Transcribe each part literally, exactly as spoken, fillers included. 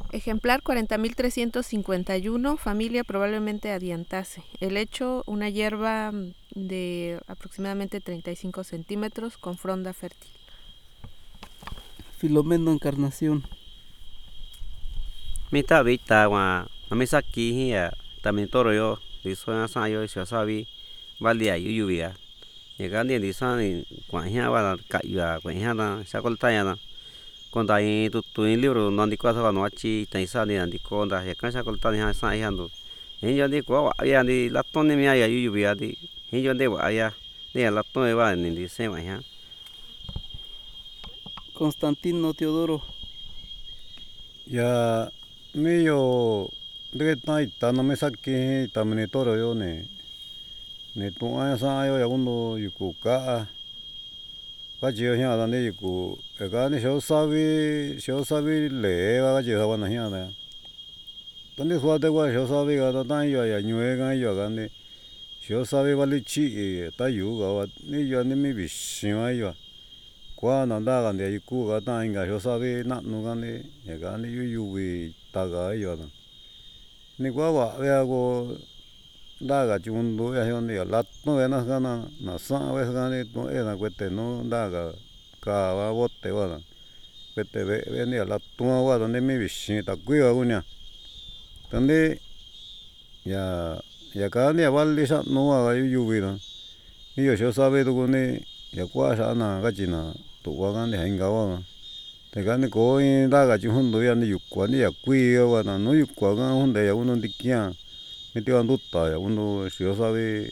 Ejemplar cuarenta mil trescientos cincuenta y uno, familia probablemente Adiantaceae. El hecho, una hierba de aproximadamente treinta y cinco centímetros con fronda fértil. Filomeno Encarnación. Mita vita wa namisa ki ya también toro yo diso na sa yo sha sabi valia yu yu ya llega ni disa ni kwa hia wa ka ya kwa hia na sa kolta ya na konda i tu tu libro no ndi kwa sa no achi tai sa ni ndi konda ya kan sa kolta ni ha sa ya ndo hin yo ndi kwa ya ndi la ton ni ya yu yu ya di hin yo ndi wa ya ni la ton wa ni ndi se wa ya Constantino Teodoro. Ya medio de tai ta no me saki tamne toro yo ne ne tu a sa yo ya uno yuku ka ka ji ya da ne yuku e ka ne sho sabi sho sabi le wa ji sa wa na ya da donde fue de wa sho sabi ga da tan yo ya nyue ga yo ga ne sho sabi va li chi ta yu ga wa ni yo ne mi bi shi wa yo qua nó đa cái này cũ cái ta anh cái số sao với nặng nó cái này cái cái này yu yu với ta cái gì đó này qua vợ bây giờ có đa cái chúng tôi hay hơn nhiều lát nó cái nó cái nó nó sang với cái này nó cái nó quyết định nó đa cái cả và vót thế vào quyết định với với nhiều lát tua vào đó nên mới bị sinh ta quý vào cái này thành đấy ya ya cái này vào lý sát nó cái yu yu với nó nhiều số sao với tôi cái này ya qua sao na cái gì na tụ qua cái này hành cao mà thì cái này có đa cái chúng tôi ăn được quả này quý quá na nó được quả cái hôm nay uống được kia mình tiêu ăn tốt ta uống được sữa sao với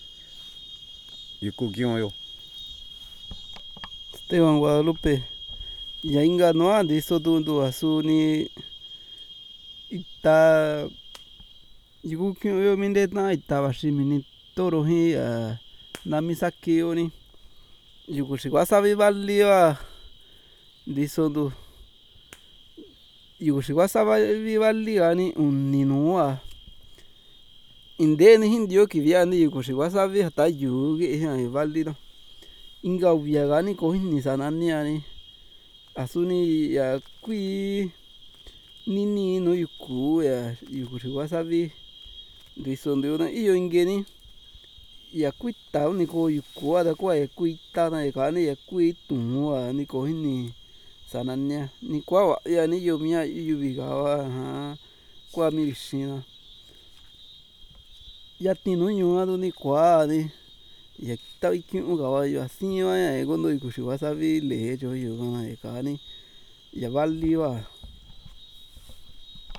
yuku kia mà yo Esteban Guadalupe. Ya inga no andi so tu tu asu ni ita yuku kyo yo minde na ita bashi mini toro hi namisaki yo ni yuku shi wasabi bali wa diso tu yuku shi wasabi bali ga ni unni no wa inde ni hindio ki via ni yuku shi wasabi hata yu ge ha bali no inga via ga ni ko ni sanani ani asu ni ya kui nini no yuku ya yuku shi wasabi diso ndio na iyo inge ni ya kuita ni ko yuku ada kwa ya kuita na ka ni ya kuitu wa ni ko ni sanania ni kwa ya ni yo mia yu biga wa ha kwa mi shina ya tinu nyu ado ni kwa ni ya ta ikyu ga wa yo así wa ya go no yuku shi wasabi le yo yo na ka ni ya vali wa